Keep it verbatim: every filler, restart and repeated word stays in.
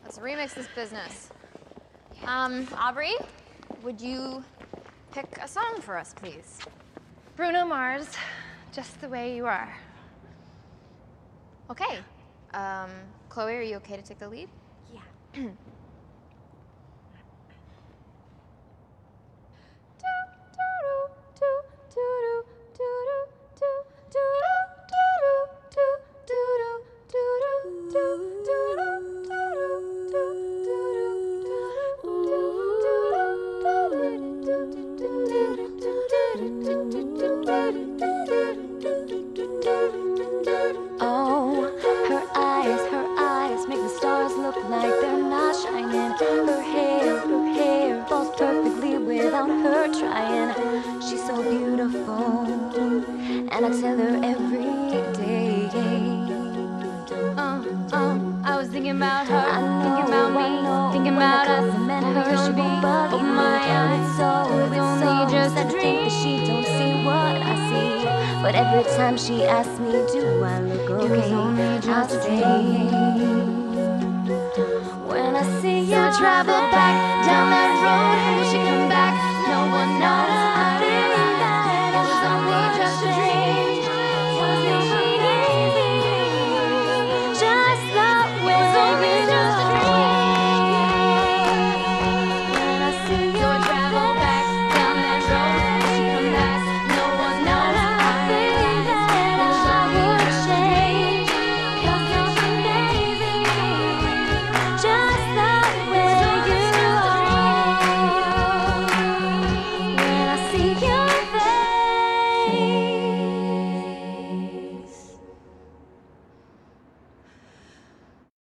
Let's remix this business. Um, Aubrey, would you pick a song for us, please? Bruno Mars, Just the Way You Are. Okay. Um, Chloe, are you okay to take the lead? Yeah. Oh, her eyes, her eyes make the stars look like they're not shining. Her hair, her hair falls perfectly without her trying. She's so beautiful, and I tell her every day. Uh, uh, I was thinking about her, I know, thinking about me, I know, thinking when I about us, compliment and her, we she could be. won't believe Oh me. my And eyes, it's so, it's it's only so just sad a to think that she don't see what I see. But every time she asks me, do I look okay? It was only I just a say, dream. when I see you So I travel back